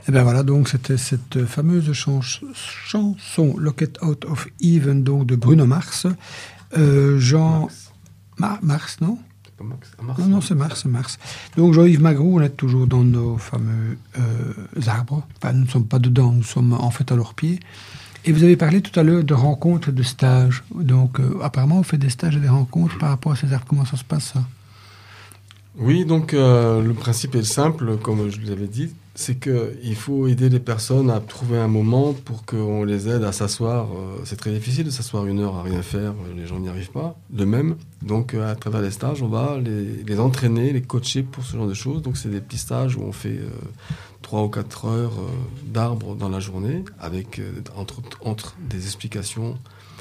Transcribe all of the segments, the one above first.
Et bien voilà, donc c'était cette fameuse chanson Locket Out of Even, donc de Bruno Mars. Jean... Mars, non? C'est pas Max. Ah, Mars, non, c'est Mars. Donc Jean-Yves Magro, on est toujours dans nos fameux arbres. Enfin, nous ne sommes pas dedans, nous sommes en fait à leurs pieds. Et vous avez parlé tout à l'heure de rencontres et de stages. Donc apparemment, on fait des stages et des rencontres par rapport à ces arbres. Comment ça se passe, ça? Oui, donc le principe est simple, comme je l'avais dit, c'est qu'il faut aider les personnes à trouver un moment pour qu'on les aide à s'asseoir. C'est très difficile de s'asseoir 1 heure à rien faire, les gens n'y arrivent pas. De même, donc à travers les stages, on va les entraîner, les coacher pour ce genre de choses. Donc c'est des petits stages où on fait 3 ou 4 heures d'arbres dans la journée, avec entre des explications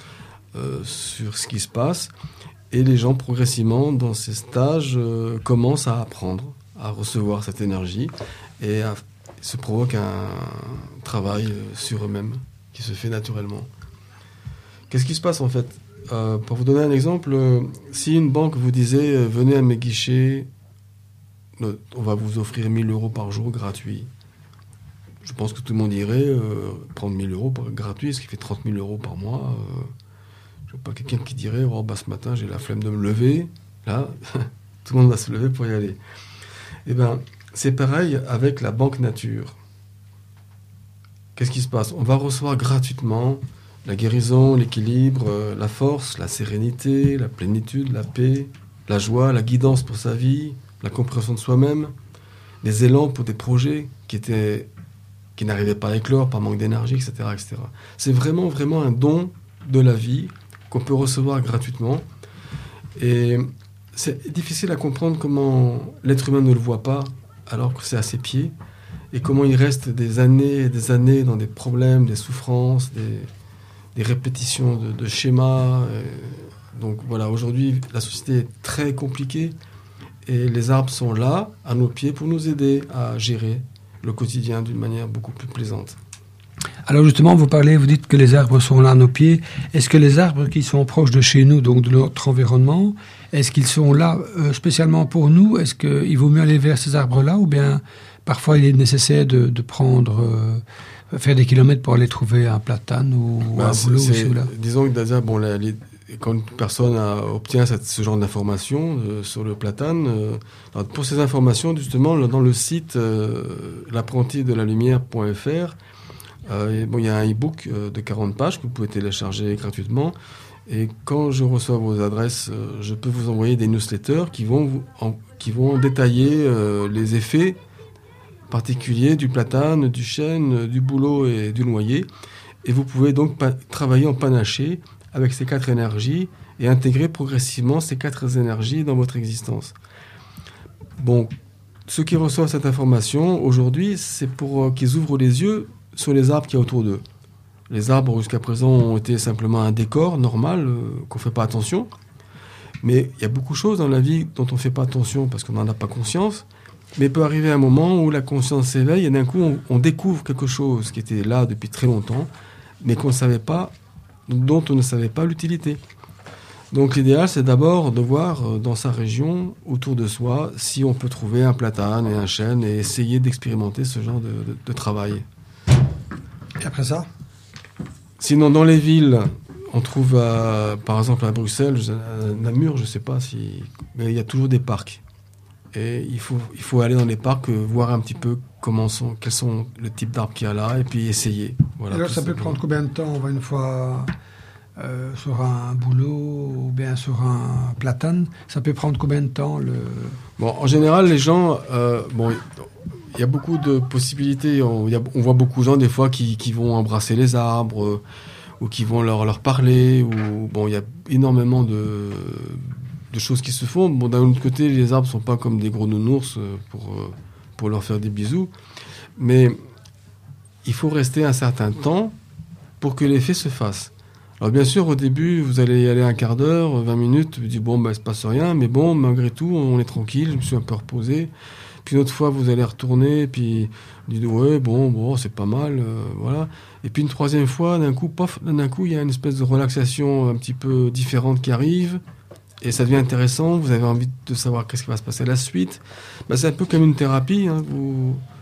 sur ce qui se passe. Et les gens, progressivement, dans ces stages, commencent à apprendre, à recevoir cette énergie et se provoque un travail sur eux-mêmes qui se fait naturellement. Qu'est-ce qui se passe, en fait? Pour vous donner un exemple, si une banque vous disait « Venez à mes guichets, on va vous offrir 1 000 € par jour gratuit », je pense que tout le monde irait prendre 1 000 € gratuit, ce qui fait 30 000 € par mois. Je ne vois pas quelqu'un qui dirait « Oh, bah, ce matin, j'ai la flemme de me lever. » Là, tout le monde va se lever pour y aller. Eh bien, c'est pareil avec la Banque Nature. Qu'est-ce qui se passe? On va recevoir gratuitement la guérison, l'équilibre, la force, la sérénité, la plénitude, la paix, la joie, la guidance pour sa vie, la compréhension de soi-même, les élans pour des projets qui n'arrivaient pas à éclore par manque d'énergie, etc., etc. C'est vraiment, vraiment un don de la vie qu'on peut recevoir gratuitement. Et c'est difficile à comprendre comment l'être humain ne le voit pas, alors que c'est à ses pieds, et comment il reste des années et des années dans des problèmes, des souffrances, des répétitions de schémas. Donc voilà, aujourd'hui, la société est très compliquée, et les arbres sont là, à nos pieds, pour nous aider à gérer le quotidien d'une manière beaucoup plus plaisante. Alors justement, vous dites que les arbres sont là à nos pieds. Est-ce que les arbres qui sont proches de chez nous, donc de notre environnement, est-ce qu'ils sont là spécialement pour nous? Est-ce qu'il vaut mieux aller vers ces arbres-là, ou bien parfois il est nécessaire de prendre, faire des kilomètres pour aller trouver un platane ou un bouleau ou là? Disons que déjà, quand une personne obtient ce genre d'informations sur le platane, pour ces informations, justement, dans le site l'apprenti-de-la-lumière.fr, il y a un e-book de 40 pages que vous pouvez télécharger gratuitement. Et quand je reçois vos adresses, je peux vous envoyer des newsletters qui vont détailler les effets particuliers du platane, du chêne, du bouleau et du noyer. Et vous pouvez donc travailler en panaché avec ces 4 énergies et intégrer progressivement ces 4 énergies dans votre existence. Bon, ceux qui reçoivent cette information aujourd'hui, c'est pour qu'ils ouvrent les yeux sur les arbres qu'il y a autour d'eux. Les arbres, jusqu'à présent, ont été simplement un décor normal, qu'on ne fait pas attention. Mais il y a beaucoup de choses dans la vie dont on ne fait pas attention parce qu'on n'en a pas conscience. Mais il peut arriver un moment où la conscience s'éveille et d'un coup, on découvre quelque chose qui était là depuis très longtemps, mais dont on ne savait pas l'utilité. Donc l'idéal, c'est d'abord de voir dans sa région, autour de soi, si on peut trouver un platane et un chêne et essayer d'expérimenter ce genre de travail. Et après ça? Sinon, dans les villes, on trouve, par exemple à Bruxelles, Namur, je ne sais pas mais il y a toujours des parcs. Et il faut aller dans les parcs, voir un petit peu quels sont le type d'arbres qu'il y a là, et puis essayer. Voilà, alors ça peut prendre combien de temps? On va une fois sur un bouleau ou bien sur un platane, ça peut prendre combien de temps Bon, en général, les gens... il y a beaucoup de possibilités. On voit beaucoup de gens, des fois, qui vont embrasser les arbres ou qui vont leur parler. Il y a énormément de choses qui se font. Bon, d'un autre côté, les arbres ne sont pas comme des gros nounours pour leur faire des bisous. Mais il faut rester un certain temps pour que l'effet se fasse. Alors bien sûr, au début, vous allez y aller un quart d'heure, 20 minutes, vous dites, il ne se passe rien, mais bon, malgré tout, on est tranquille, je me suis un peu reposé. Puis une autre fois, vous allez retourner, puis vous dites, ouais, c'est pas mal, voilà. Et puis une troisième fois, d'un coup, il y a une espèce de relaxation un petit peu différente qui arrive, et ça devient intéressant, vous avez envie de savoir qu'est-ce qui va se passer à la suite. C'est un peu comme une thérapie, hein.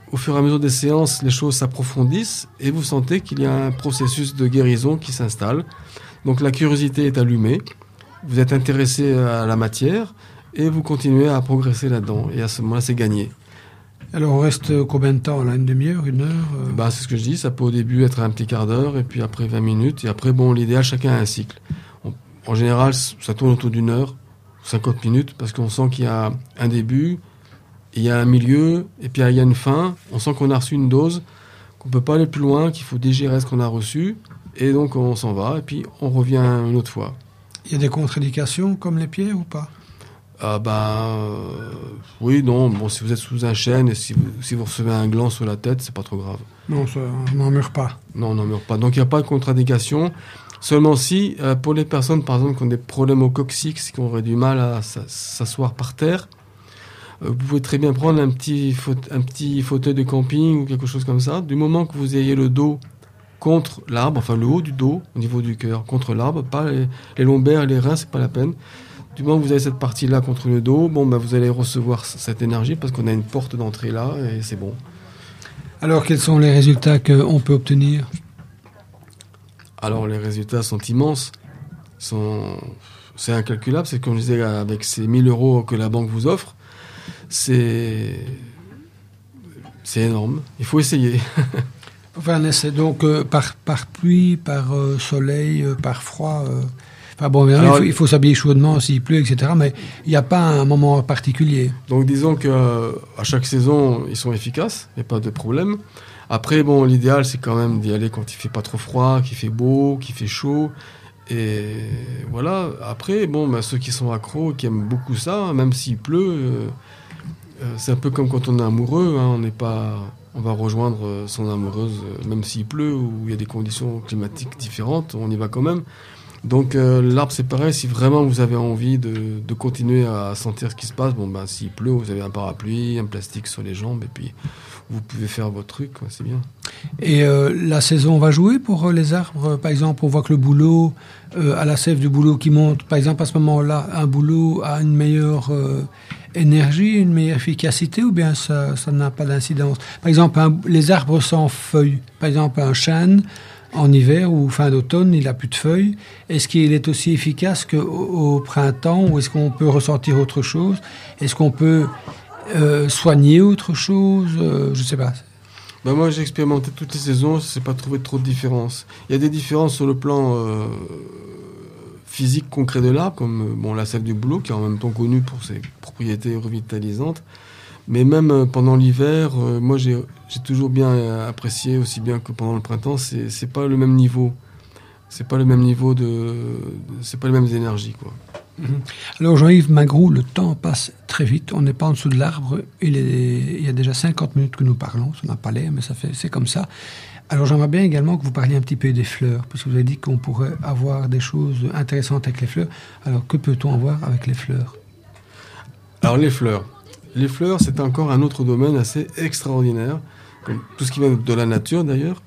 au fur et à mesure des séances, les choses s'approfondissent et vous sentez qu'il y a un processus de guérison qui s'installe. Donc la curiosité est allumée, vous êtes intéressé à la matière et vous continuez à progresser là-dedans. Et à ce moment-là, c'est gagné. Alors on reste combien de temps là? Une demi-heure, une heure C'est ce que je dis, ça peut au début être un petit quart d'heure et puis après 20 minutes. Et après, l'idéal, chacun a un cycle. En général, ça tourne autour d'une heure, 50 minutes, parce qu'on sent qu'il y a un début, il y a un milieu, et puis il y a une fin. On sent qu'on a reçu une dose, qu'on ne peut pas aller plus loin, qu'il faut digérer ce qu'on a reçu, et donc on s'en va, et puis on revient une autre fois. Il y a des contre-indications comme les pierres ou pas? Oui, non. Bon, si vous êtes sous un chêne et si vous recevez un gland sur la tête, c'est pas trop grave. Non, ça, on n'en meurt pas. Non, on n'en meurt pas. Donc il n'y a pas de contre-indication. Seulement si, pour les personnes, par exemple, qui ont des problèmes au coccyx, qui auraient du mal à s'asseoir par terre, vous pouvez très bien prendre un petit fauteuil de camping ou quelque chose comme ça. Du moment que vous ayez le dos contre l'arbre, enfin le haut du dos, au niveau du cœur, contre l'arbre, pas les lombaires et les reins, c'est pas la peine. Du moment que vous avez cette partie-là contre le dos, vous allez recevoir cette énergie parce qu'on a une porte d'entrée là et c'est bon. Alors, quels sont les résultats qu'on peut obtenir? Alors, les résultats sont immenses. C'est incalculable. C'est comme je disais, avec ces 1 000 € que la banque vous offre, c'est énorme. Il faut essayer. Enfin, c'est donc par pluie, par soleil, par froid. Alors, il faut s'habiller chaudement s'il pleut, etc. Mais il n'y a pas un moment particulier. Donc, disons qu'à chaque saison, ils sont efficaces. Il n'y a pas de problème. Après, l'idéal, c'est quand même d'y aller quand il ne fait pas trop froid, qu'il fait beau, qu'il fait chaud. Et voilà. Après, ceux qui sont accros, qui aiment beaucoup ça, même s'il pleut, c'est un peu comme quand on est amoureux. On va rejoindre son amoureuse, même s'il pleut ou il y a des conditions climatiques différentes, on y va quand même. Donc l'arbre, c'est pareil. Si vraiment vous avez envie de continuer à sentir ce qui se passe, s'il pleut, vous avez un parapluie, un plastique sur les jambes, et puis vous pouvez faire votre truc, quoi, c'est bien. Et la saison va jouer pour les arbres. Par exemple, on voit que le bouleau, à la sève du bouleau qui monte, par exemple, à ce moment-là, un bouleau a une meilleure énergie, une meilleure efficacité, ou bien ça n'a pas d'incidence? Par exemple, les arbres sans feuilles, par exemple un chêne, en hiver ou fin d'automne, il n'a plus de feuilles. Est-ce qu'il est aussi efficace qu'au printemps, ou est-ce qu'on peut ressentir autre chose? Est-ce qu'on peut soigner autre chose? Je ne sais pas. Moi, j'ai expérimenté toutes les saisons, je n'ai pas trouvé trop de différences. Il y a des différences sur le plan physique concret de l'arbre, comme la sève du bouleau, qui est en même temps connue pour ses propriétés revitalisantes. Mais même pendant l'hiver, moi j'ai toujours bien apprécié, aussi bien que pendant le printemps, c'est pas le même niveau. C'est pas le même niveau c'est pas les mêmes énergies, quoi. Alors Jean-Yves Magro, le temps passe très vite. On n'est pas en dessous de l'arbre. Il y a déjà 50 minutes que nous parlons. Ça n'a pas l'air, mais c'est comme ça. Alors j'aimerais bien également que vous parliez un petit peu des fleurs, parce que vous avez dit qu'on pourrait avoir des choses intéressantes avec les fleurs. Alors que peut-on avoir avec les fleurs? Alors les fleurs, c'est encore un autre domaine assez extraordinaire, comme tout ce qui vient de la nature d'ailleurs,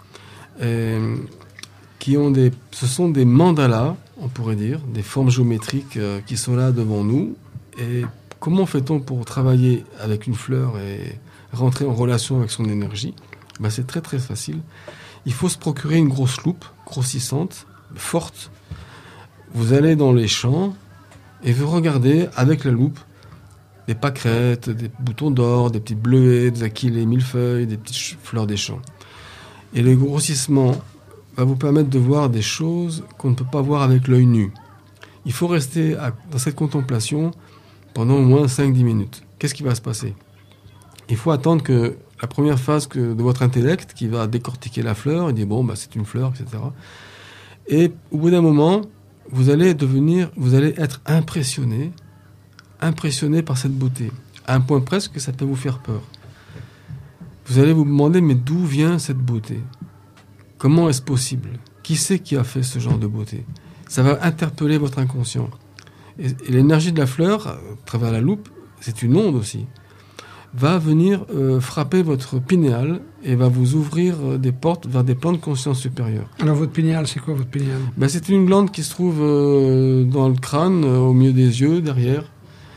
ce sont des mandalas, on pourrait dire, des formes géométriques qui sont là devant nous. Et comment fait-on pour travailler avec une fleur et rentrer en relation avec son énergie? C'est très très facile. Il faut se procurer une grosse loupe, grossissante, forte. Vous allez dans les champs et vous regardez avec la loupe des pâquerettes, des boutons d'or, des petites bleuets, des achillées millefeuilles, des petites fleurs des champs. Et le grossissement va vous permettre de voir des choses qu'on ne peut pas voir avec l'œil nu. Il faut rester dans cette contemplation pendant au moins 5-10 minutes. Qu'est-ce qui va se passer? Il faut attendre que la première phase de votre intellect, qui va décortiquer la fleur, il dit c'est une fleur, etc. Et au bout d'un moment, vous allez être impressionné par cette beauté, à un point presque que ça peut vous faire peur. Vous allez vous demander, mais d'où vient cette beauté? Comment est-ce possible? Qui c'est qui a fait ce genre de beauté? Ça va interpeller votre inconscient. Et l'énergie de la fleur, à travers la loupe, c'est une onde aussi, va venir frapper votre pinéal et va vous ouvrir des portes vers des plans de conscience supérieure. Alors votre pinéal, c'est quoi votre pinéal? C'est une glande qui se trouve dans le crâne, au milieu des yeux, derrière.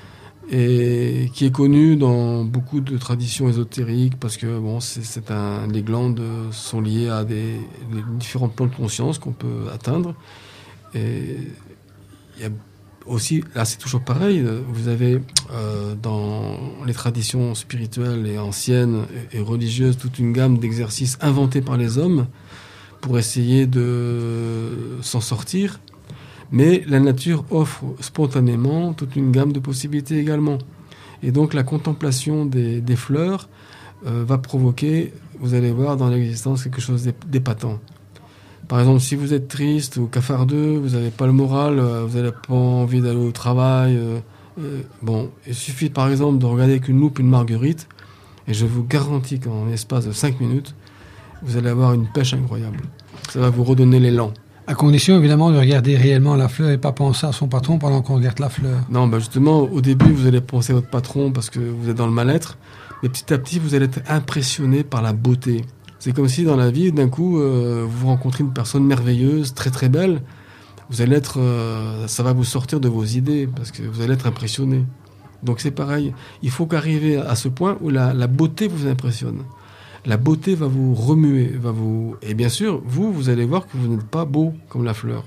et qui est connu dans beaucoup de traditions ésotériques parce que les glandes sont liées à des différents plans de conscience qu'on peut atteindre. Et il y a aussi, là c'est toujours pareil, vous avez dans les traditions spirituelles et anciennes et religieuses toute une gamme d'exercices inventés par les hommes pour essayer de s'en sortir. Mais la nature offre spontanément toute une gamme de possibilités également. Et donc la contemplation des fleurs va provoquer, vous allez voir dans l'existence, quelque chose d'épatant. Par exemple, si vous êtes triste ou cafardeux, vous n'avez pas le moral, vous n'avez pas envie d'aller au travail, il suffit par exemple de regarder avec une loupe une marguerite, et je vous garantis qu'en l'espace de 5 minutes, vous allez avoir une pêche incroyable. Ça va vous redonner l'élan. À condition, évidemment, de regarder réellement la fleur et pas penser à son patron pendant qu'on regarde la fleur. Non, justement, au début, vous allez penser à votre patron parce que vous êtes dans le mal-être. Mais petit à petit, vous allez être impressionné par la beauté. C'est comme si, dans la vie, d'un coup, vous rencontrez une personne merveilleuse, très très belle. Vous allez être... ça va vous sortir de vos idées parce que vous allez être impressionné. Donc c'est pareil. Il faut qu'arriver à ce point où la beauté vous impressionne. La beauté va vous remuer, et bien sûr, vous allez voir que vous n'êtes pas beau comme la fleur.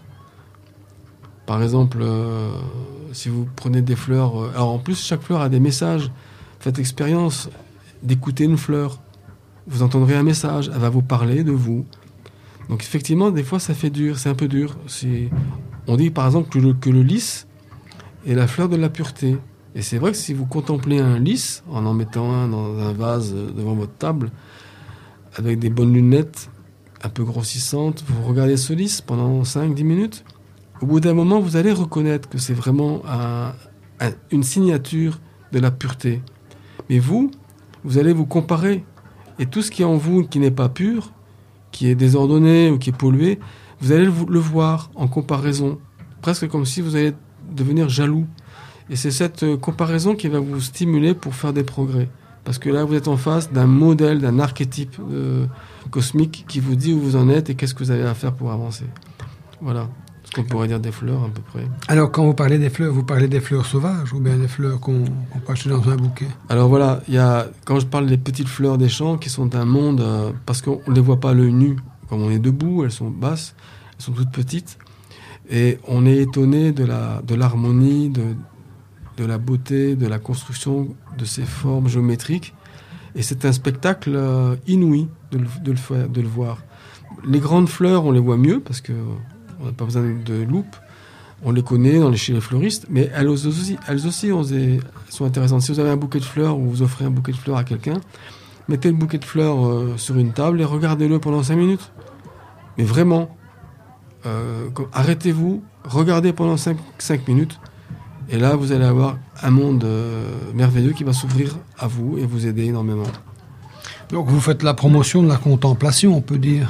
Par exemple, si vous prenez des fleurs... alors en plus, chaque fleur a des messages. Faites l'expérience d'écouter une fleur. Vous entendrez un message, elle va vous parler de vous. Donc effectivement, des fois, ça fait dur, c'est un peu dur. On dit par exemple que le lys est la fleur de la pureté. Et c'est vrai que si vous contemplez un lys, en mettant un dans un vase devant votre table, avec des bonnes lunettes un peu grossissantes, vous regardez ce lys pendant 5-10 minutes, au bout d'un moment, vous allez reconnaître que c'est vraiment une signature de la pureté. Mais vous allez vous comparer. Et tout ce qui est en vous qui n'est pas pur, qui est désordonné ou qui est pollué, vous allez le voir en comparaison. Presque comme si vous allez devenir jaloux. Et c'est cette comparaison qui va vous stimuler pour faire des progrès. Parce que là, vous êtes en face d'un modèle, d'un archétype cosmique qui vous dit où vous en êtes et qu'est-ce que vous avez à faire pour avancer. Voilà ce qu'on pourrait dire des fleurs à peu près. Alors, quand vous parlez des fleurs, vous parlez des fleurs sauvages ou bien des fleurs qu'on peut acheter dans un bouquet? Alors voilà, quand je parle des petites fleurs des champs qui sont un monde, parce qu'on ne les voit pas à l'œil nu, comme on est debout, elles sont basses, elles sont toutes petites, et on est étonné de l'harmonie, de la beauté, de la construction de ces formes géométriques. Et c'est un spectacle inouï de le voir. Les grandes fleurs, on les voit mieux parce qu'on n'a pas besoin de loupe. On les connaît chez les fleuristes, mais elles aussi sont intéressantes. Si vous avez un bouquet de fleurs ou vous offrez un bouquet de fleurs à quelqu'un, mettez le bouquet de fleurs sur une table et regardez-le pendant 5 minutes. Mais vraiment, arrêtez-vous, regardez pendant 5 minutes. Et là, vous allez avoir un monde merveilleux qui va s'ouvrir à vous et vous aider énormément. Donc, vous faites la promotion de la contemplation, on peut dire.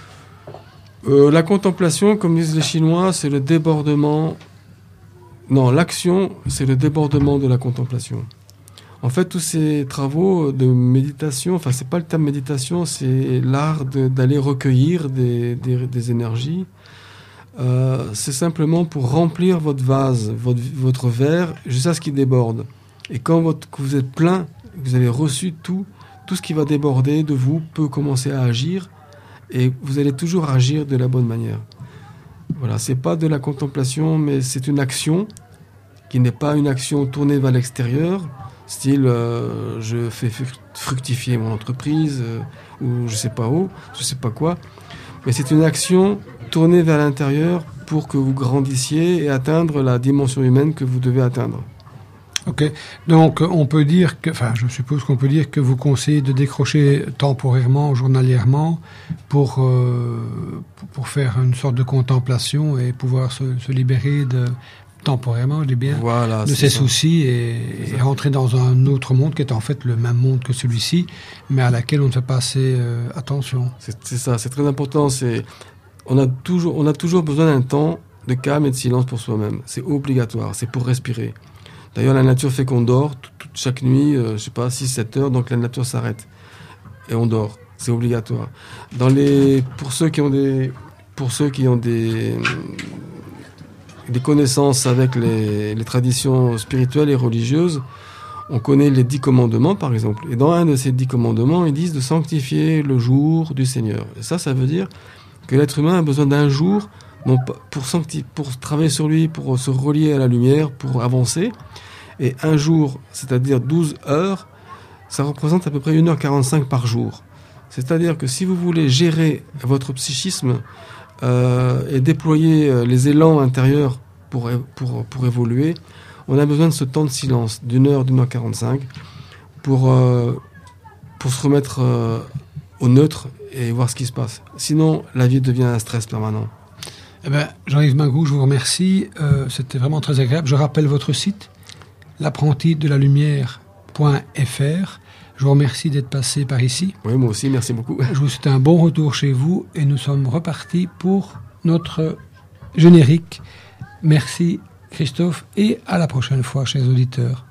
La contemplation, comme disent les Chinois, c'est le débordement... Non, l'action, c'est le débordement de la contemplation. En fait, tous ces travaux de méditation, enfin, c'est pas le terme méditation, c'est l'art d'aller recueillir des énergies. C'est simplement pour remplir votre vase, votre verre, jusqu'à ce qu'il déborde. Et quand vous êtes plein, vous avez reçu tout ce qui va déborder de vous peut commencer à agir, et vous allez toujours agir de la bonne manière. Voilà, c'est pas de la contemplation, mais c'est une action qui n'est pas une action tournée vers l'extérieur, style je fais fructifier mon entreprise, ou je sais pas où, je sais pas quoi, mais c'est une action tournée vers l'intérieur pour que vous grandissiez et atteindre la dimension humaine que vous devez atteindre. Ok, donc on peut dire je suppose qu'on peut dire que vous conseillez de décrocher temporairement, journalièrement, pour faire une sorte de contemplation et pouvoir se libérer temporairement, je dis bien, de ses soucis et rentrer dans un autre monde qui est en fait le même monde que celui-ci, mais à laquelle on ne fait pas assez attention. C'est ça, c'est très important. On a toujours besoin d'un temps de calme et de silence pour soi-même. C'est obligatoire, c'est pour respirer. D'ailleurs, la nature fait qu'on dort chaque nuit, 6-7 heures, donc la nature s'arrête. Et on dort, c'est obligatoire. Pour ceux qui ont des des connaissances avec les traditions spirituelles et religieuses, on connaît les 10 commandements, par exemple. Et dans un de ces 10 commandements, ils disent de sanctifier le jour du Seigneur. Et ça veut dire que l'être humain a besoin d'un jour pour travailler sur lui, pour se relier à la lumière, pour avancer. Et un jour, c'est-à-dire 12 heures, ça représente à peu près 1h45 par jour. C'est-à-dire que si vous voulez gérer votre psychisme et déployer les élans intérieurs pour évoluer, on a besoin de ce temps de silence, d'1h 45, pour se remettre au neutre et voir ce qui se passe. Sinon, la vie devient un stress permanent. Eh ben, Jean-Yves Magou, je vous remercie. C'était vraiment très agréable. Je rappelle votre site, l'apprentidelalumière.fr. Je vous remercie d'être passé par ici. Oui, moi aussi, merci beaucoup. Je vous souhaite un bon retour chez vous et nous sommes repartis pour notre générique. Merci Christophe et à la prochaine fois, chers auditeurs.